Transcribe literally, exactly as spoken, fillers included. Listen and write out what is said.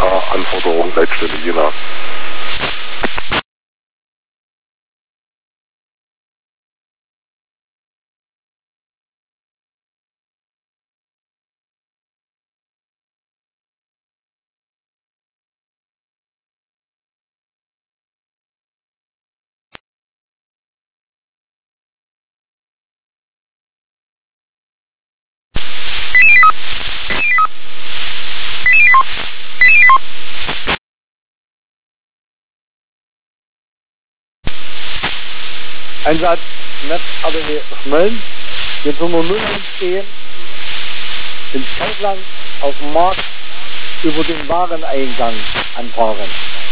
äh, Anforderung, Leitstelle Jena. Einsatz Netz A D W Schmölln, jetzt Nummer null stehen, ins Kaufland auf dem Markt über den Wareneingang anfahren.